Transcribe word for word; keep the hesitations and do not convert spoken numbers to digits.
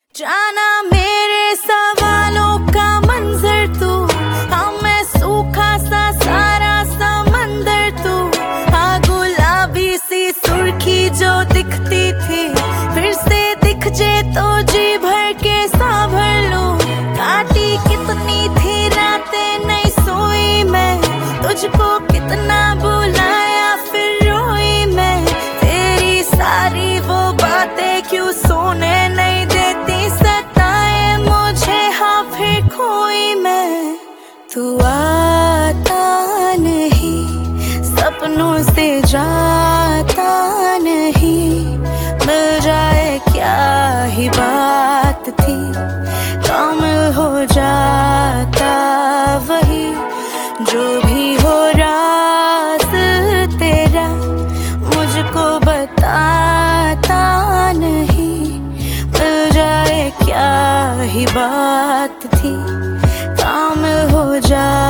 जाना मेरे सवालों का मंजर तू, हाँ मैं सूखा सा सारा समंदर तू, हाँ गुलाबी सी सुर्खी जो दिखती थी फिर से दिख जे तो जी भर के सांभर लूं। काटी कितनी थी रातें नहीं सोई मैं, तुझको कितना बुलाया फिर रोई मैं, तेरी सारी वो बातें क्यों सोने नहीं देती, सताए मुझे हाँ फिर खोई मैं। तू आता नहीं, सपनों से जाता नहीं, मिल जाए क्या ही बात थी, काम हो जाता वही जो भी हो राज तेरा, मुझको बताता नहीं, मिल जाए क्या ही बात थी, काम हो जाता